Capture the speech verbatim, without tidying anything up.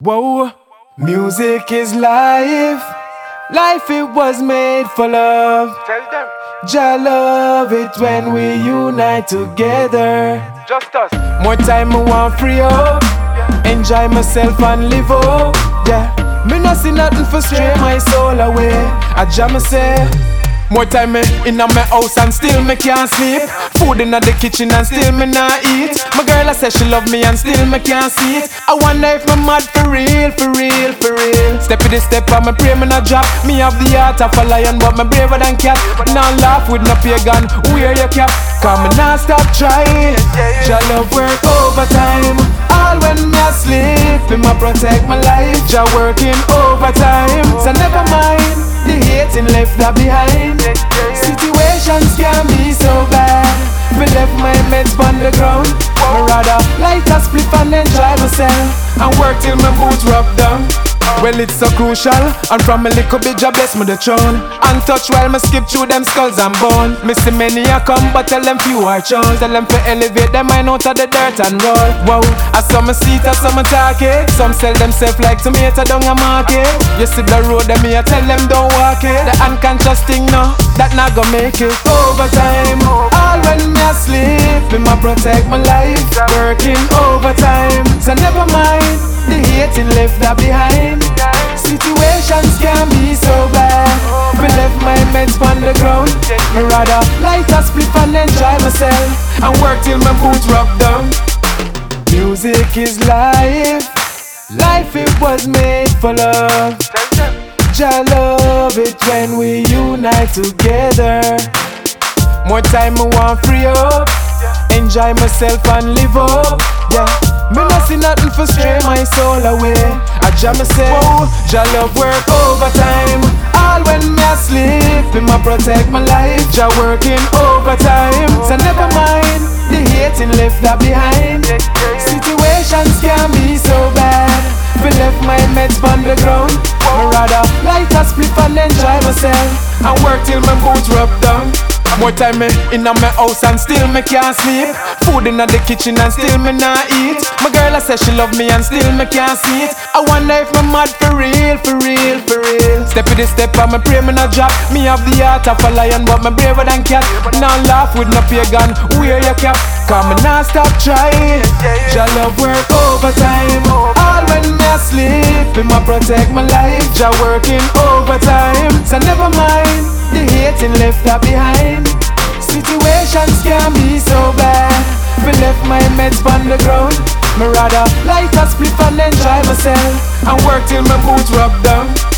Whoa, music is life. Life it was made for love. Tell them. Jah love it when we unite together. Just us. More time I want free up, enjoy myself and live up. Yeah, me not see nothing for stray my soul away. I jam me say. More time me inna my house and still me can't sleep. Food inna the kitchen and still me not eat. My girl I say she love me and still me can't see it. I wonder if me mad for real, for real, for real. Step with the step and me pray me not drop. Me have the heart of a lion but me braver than cat. Now laugh with no pagan, wear your cap. Cause me not stop trying. Jah love work overtime. All when me asleep, Him a protect my life. Jah working overtime. So never mind the hating left that behind. Situations can be so bad. Me left my meds on the ground. Me rather light a spliff and enjoy myself and work till my boots rub down. Well, it's so crucial, and from a little bit, Jah bless me the throne. Untouched while me skip through them skulls and bone. Me see many a come, but tell them few are chosen. Tell them to elevate them mind out of the dirt and roll. Wow, I saw me see it, I saw me talk it. Some sell themselves like tomato down a market. You see the road, them me I tell them don't walk it. The unconscious thing no, that not gonna make it. Overtime, all when me asleep, Him a protect my life. Working overtime, so never mind the hating left that behind. Situations can be so bad. Me left my meds on the ground. Me rather light a spliff and enjoy myself and work till my boots rub down. Music is life. Life it was made for love. Jah love it when we unite together. More time I want free up, enjoy myself and live up. Yeah, me not see nothing for stray my soul away. I jam me say, whoa, Jah love work overtime. All when me asleep, Him a protect my life. Jah working overtime. So never mind the hating left that behind. Situations can be so bad. Me left my meds on the ground. Me rather light a spliff and enjoy myself and work till my boots rub down. More time me inna my house and still me can't sleep. Food inna the kitchen and still me not eat. My girl I say she love me and still me can't see it. I wonder if me mad for real, for real, for real. Step with the step and me pray me not drop. Me have the heart of a lion but me braver than cat. Now laugh with no pagan, wear your cap. Cause me not stop trying. Jah love work overtime. All when me asleep, Him a protect my life. Jah working overtime. So never mind the hating left that behind. Situations can be so bad. Me left my meds on the ground. Me rather light a spliff and enjoy myself and work till my boots rub down.